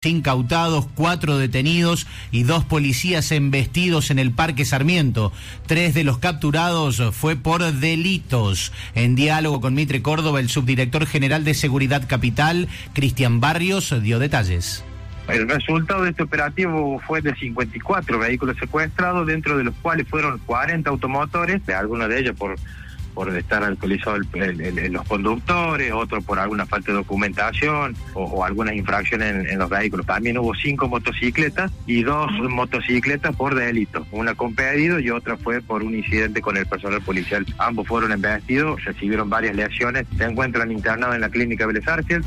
Incautados, 4 detenidos y 2 policías embestidos en el Parque Sarmiento. 3 de los capturados fue por delitos. En diálogo con Mitre Córdoba, el subdirector general de Seguridad Capital, Cristian Barrios, dio detalles. El resultado de este operativo fue de 54 vehículos secuestrados, dentro de los cuales fueron 40 automotores, algunos de ellos por estar alcoholizados los conductores, otros por alguna falta de documentación o algunas infracciones en los vehículos. También hubo 5 motocicletas y 2 motocicletas por delito, una con pedido y otra fue por un incidente con el personal policial. Ambos fueron embestidos, recibieron varias lesiones, se encuentran internados en la clínica Vélez Sarsfield.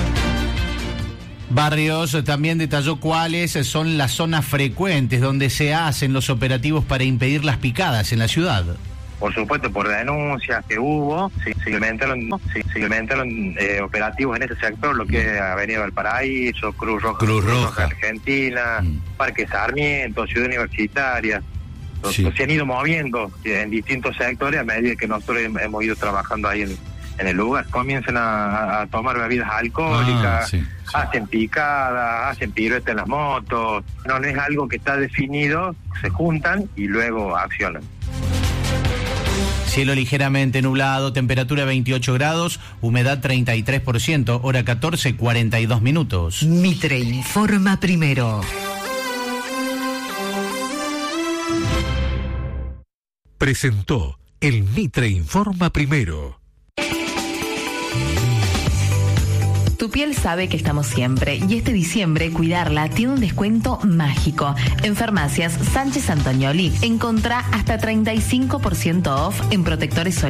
Barrios también detalló cuáles son las zonas frecuentes donde se hacen los operativos para impedir las picadas en la ciudad. Por supuesto, por denuncias que hubo, se implementaron operativos en ese sector, lo que es Avenida Valparaíso, Cruz Roja Argentina, Parque Sarmiento, Ciudad Universitaria. Se han ido moviendo en distintos sectores a medida que nosotros hemos ido trabajando ahí en el lugar. Comienzan a tomar bebidas alcohólicas, hacen picadas, hacen piruetas en las motos. No es algo que está definido, se juntan y luego accionan. Cielo ligeramente nublado, temperatura 28 grados, humedad 33%, hora 14:42. Mitre informa primero. Presentó el Mitre informa primero. Tu piel sabe que estamos siempre y este diciembre cuidarla tiene un descuento mágico. En Farmacias Sánchez Antonioli encontrá hasta 35% off en protectores solares.